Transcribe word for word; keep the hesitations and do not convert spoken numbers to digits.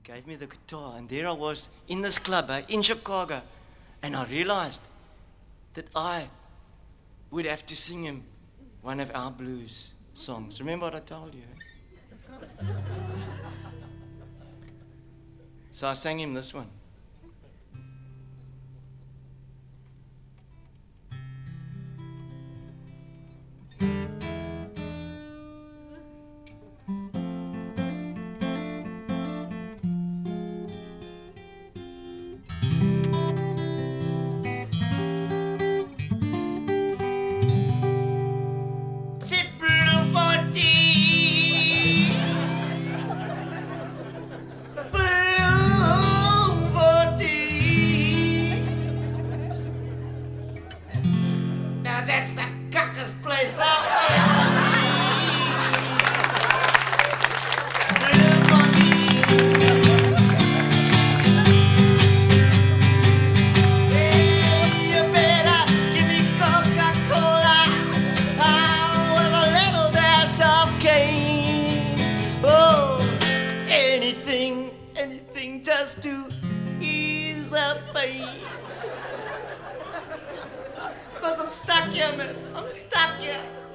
gave me the guitar, and there I was in this club eh, in Chicago, and I realized that I would have to sing him one of our blues songs. Remember what I told you? Eh? So I sang him this one. That's the cuckest place out You better give me Coca-Cola with a little dash of cane. Oh, anything, anything just to ease the pain. Cause I'm stuck here, man. I'm stuck here.